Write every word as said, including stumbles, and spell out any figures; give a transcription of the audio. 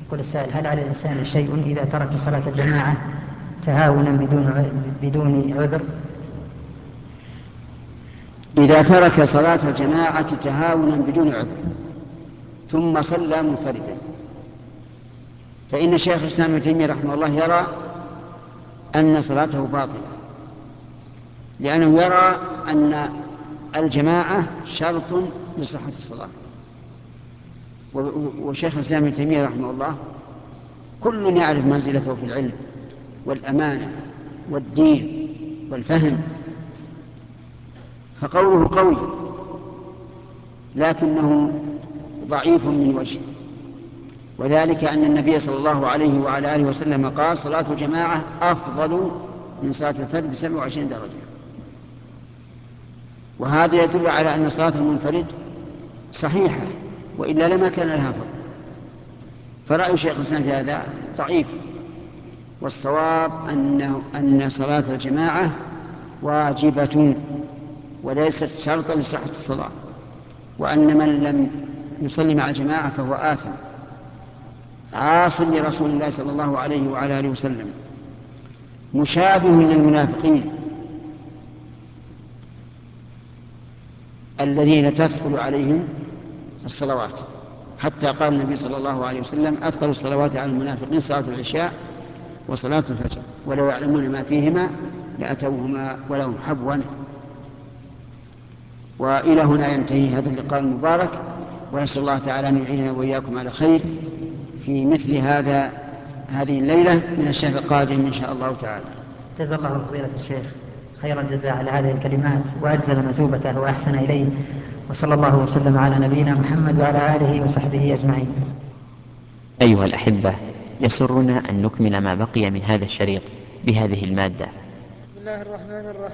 يقول السائل: هل على الإنسان شيء إذا ترك صلاة الجماعة تهاونا بدون بدون عذر؟ إذا ترك صلاة الجماعة تهاونا بدون عذر ثم صلى منفردا فإن شيخ الإسلام ابن تيمية رحمه الله يرى أن صلاته باطلة، لأنه يرى أن الجماعة شرط لصحة الصلاة. وشيخ الإسلام ابن تيمية رحمه الله كل يعرف منزلته في العلم والأمانة والدين والفهم، فقوله قوي لكنه ضعيف من وجه، وذلك أن النبي صلى الله عليه وعلى آله وسلم قال: صلاة الجماعة أفضل من صلاة الفرد بسبع وعشرين درجة. وهذا يدل على أن صلاة المنفرد صحيحة، وإلا لما كان لها فضل. فرأي شيخ الإسلام في هذا ضعيف، والصواب أن أن صلاة الجماعة واجبة وليست شرطا لصحة الصلاة، وأن من لم يصلي مع الجماعة فهو آثم عاص لرسول الله صلى الله عليه وعلى آله وسلم، مشابه للمنافقين الذين تثقل عليهم الصلوات، حتى قال النبي صلى الله عليه وسلم: أثقل الصلوات على المنافقين صلاة العشاء وصلاة الفجر ولو يعلمون ما فيهما لأتوهما ولهم حبوا. وإلى هنا ينتهي هذا اللقاء المبارك، ونسأل الله تعالى أن يعيننا وإياكم على خير في مثل هذا هذه الليلة من الشهر القادم إن شاء الله تعالى. جزا الله فضيلة الشيخ خير الجزاء على هذه الكلمات وأجزل مثوبته وأحسن إليه، وصلى الله وسلم على نبينا محمد وعلى آله وصحبه أجمعين. أيها الأحبة، يسرنا أن نكمل ما بقي من هذا الشريط بهذه المادة. بسم الله الرحمن الرحيم.